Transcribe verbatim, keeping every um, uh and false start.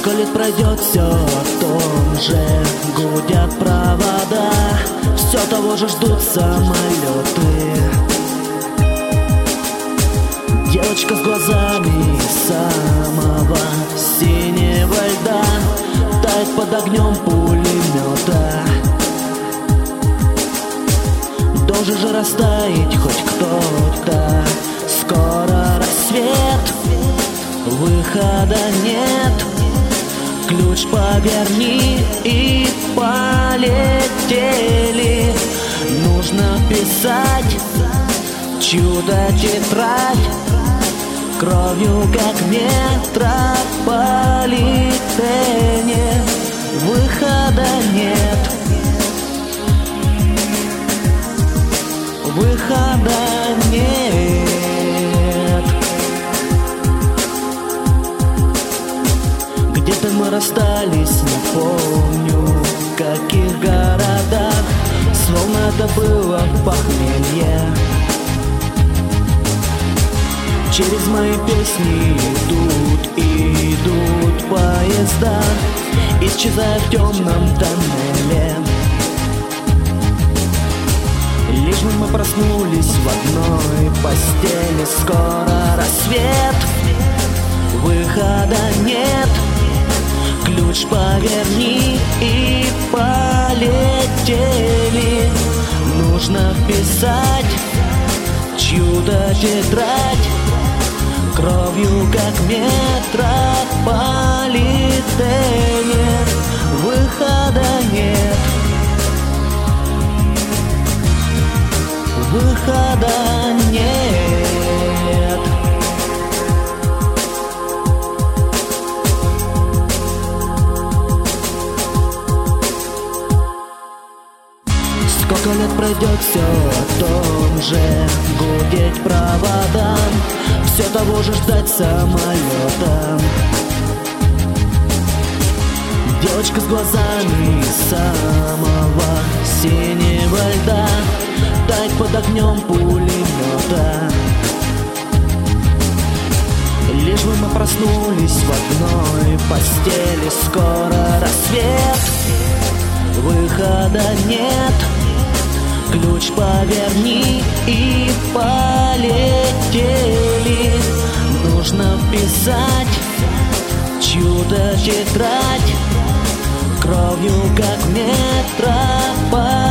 Сколько лет пройдет, все о том же гудят провода, все того же ждут самолеты. Девочка с глазами самого синего льда тает под огнем пулемета. Должен же растаять хоть кто-то. Скоро рассвет, выхода нет. Ключ поверни и полетели. Нужно писать чудо-тетрадь кровью, как метрополитене. Выхода нет. Выхода нет. Где-то мы расстались, не помню в каких городах, словно это было похмелье. Через мои песни идут, идут поезда, исчезая в темном тоннеле. Лишь бы мы проснулись в одной постели. Скоро рассвет, выхода нет. Ключ поверни и полетели. Нужно вписать чудо-тетрадь кровью, как метрополитене. Выхода нет. Выхода нет. Сколько лет пройдет, все о том же гудеть проводам, все того же ждать самолета. Девочка с глазами самого синего льда тает под огнем пулемета. Лишь бы мы проснулись в одной постели. Скоро рассвет, выхода нет. Ключ поверни и полетели. Нужно вписать чудо-тетрадь кровью, как метрополитене.